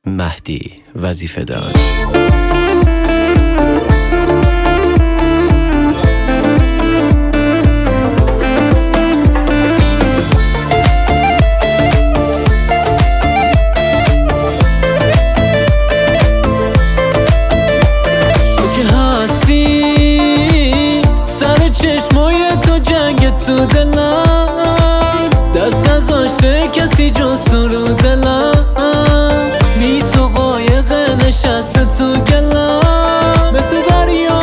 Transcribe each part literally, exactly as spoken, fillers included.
مهدی وظیفه‌دار. تو دلم دست نذاشته کسی جز تو رو دلم، بی تو قایق نشسته تو گلم مثل دریا.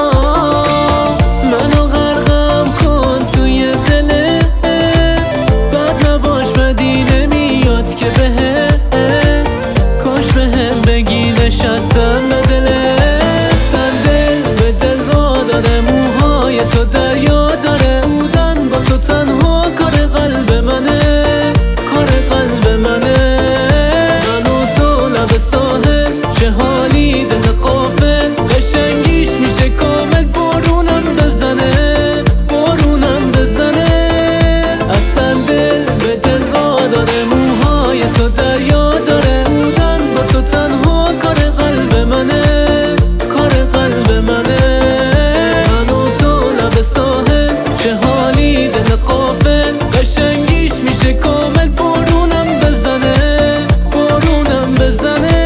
منو غرقم کن توی دلت، بد نباش بدی نمیاد که بهت، کاش بهم بگی نشستم به دلت. سر دل به دل را داره، موهای تو دریا داره، تو تنها کار قلب منه، کار قلب منه. من و تو لب ساحل، چه حالی دل غافل، قشنگیش میشه کامل. بارونم بزنه، بارونم بزنه. اصلا دل به دل را داره، موهای تو دریا داره، بودن با تو تنها کار قلب منه، کار قلب منه. من و تو لب ساحل، چه حالی دل غافل، قشنگیش میشه کامل. بارونم بزنه، بارونم بزنه.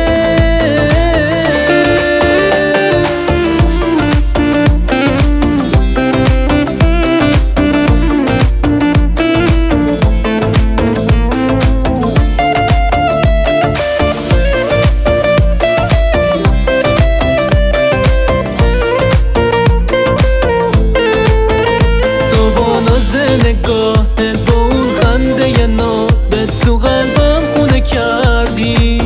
تو با ناز نگاهت، با اون خنده نابت، تو قلبم خونه کردی.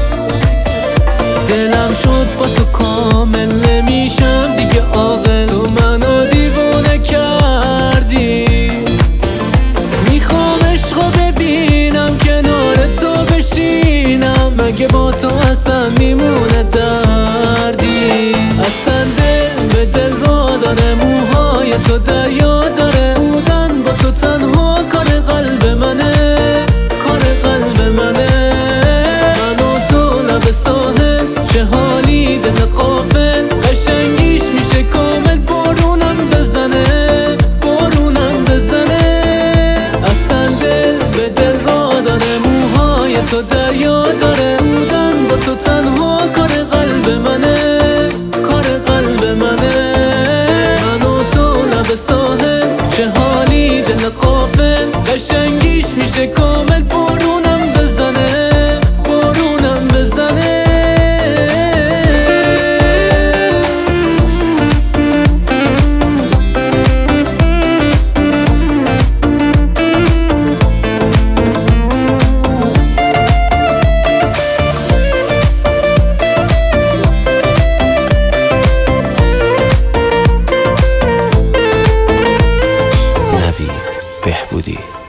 دلم شد با تو کامل، نمیشم دیگه عاقل، تو منو دیوونه کردی. میخوام عشقو ببینم، کنار تو بشینم، مگه با تو اصلا میمونه دردی. اصلا دل به دل را داره، موهای تو دریا داره، بودن با تو تنها کار قلب منه، کار قلب منه. من و تو لب ساحل، چه حالی دل غافل، قشنگیش میشه کامل. بارونم بزنه، بارونم بزنه. اصلا دل به دل را داره، موهای تو دریا داره، بودن با تو تنها کار قلب منه، کار قلب منه. من و تو لب ساحل، چه حالی دل غافل، قشنگیش میشه کامل. بارونم بزنه، بارونم بزنه. نوید بهبودی.